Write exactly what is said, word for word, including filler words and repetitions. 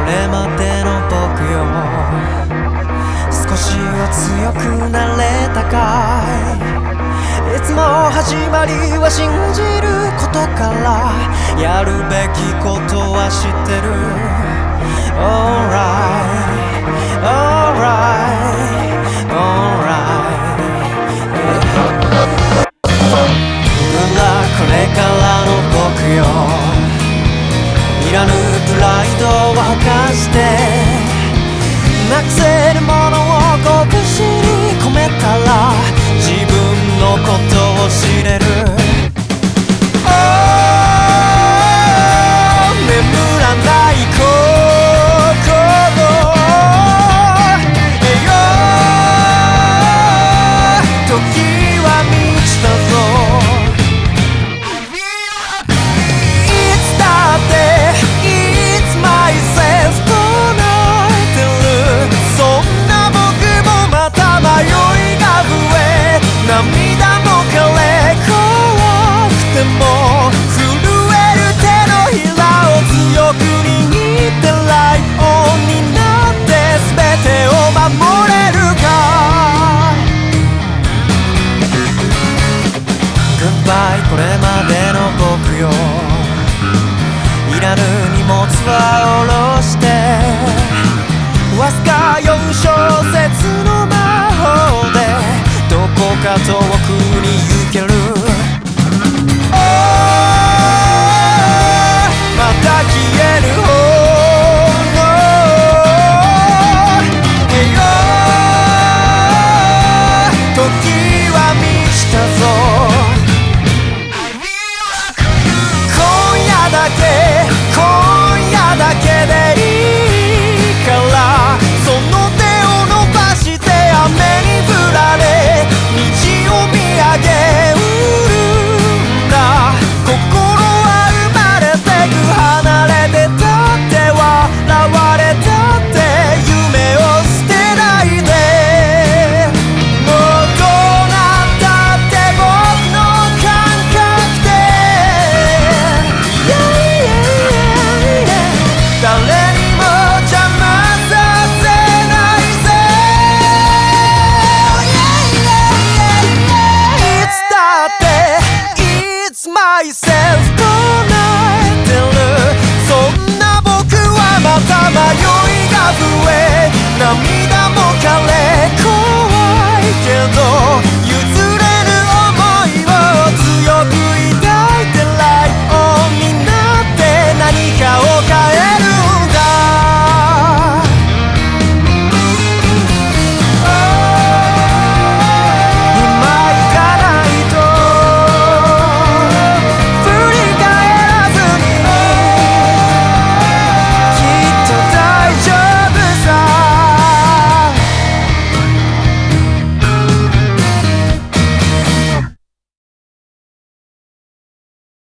れまでの僕よ、少しは強くなれたかい。いつも始まりは信じることから、やるべきことは知ってる。 Alright, alright, alright、 僕がこれからの僕よ、いらぬプライドを犯してなくせるものを拳に込めたら、自分のことを知れる。 Oh、 眠らない心よ、時は満ちたぞ。いつだってIt's myself唱えてる。そんな僕もまた迷いが増え、涙も枯れ怖くても震える手のひらを強く握ってライオンになって全てを守れるか。 Goodbye これまでの僕よ、いらぬ荷物は下ろして、わずかよん小節の魔法でどこか遠くに行ける。 Oh、 また消える炎よ、時は満ちたぞ。今夜だけ今夜だけでいいから、その手を伸ばして雨に降られ虹を見上げうるんだ。心は生まれてく、離れてたって笑われたって夢を捨てないで。もうどうなったって僕の感覚で、誰にも邪魔させないぜ。いつだって It's myself 唱えてる。そんな僕はまた迷いが増え、涙